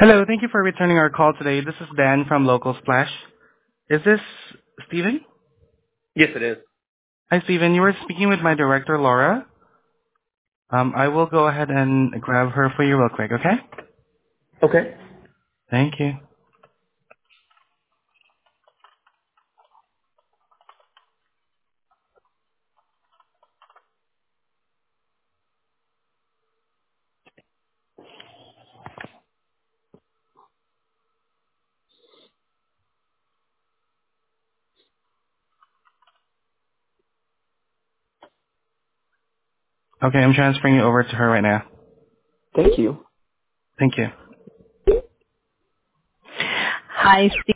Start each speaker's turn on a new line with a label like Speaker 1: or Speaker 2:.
Speaker 1: Hello. Thank you for returning our call today. This is Dan from Local Splash. Is this Steven?
Speaker 2: Yes, it is.
Speaker 1: Hi, Steven. You were speaking with my director, Laura. I will go ahead and grab her for you real quick, okay?
Speaker 2: Okay.
Speaker 1: Thank you. Okay, I'm transferring you over to her right now.
Speaker 2: Thank you.
Speaker 1: Thank you.
Speaker 3: Hi, Steve.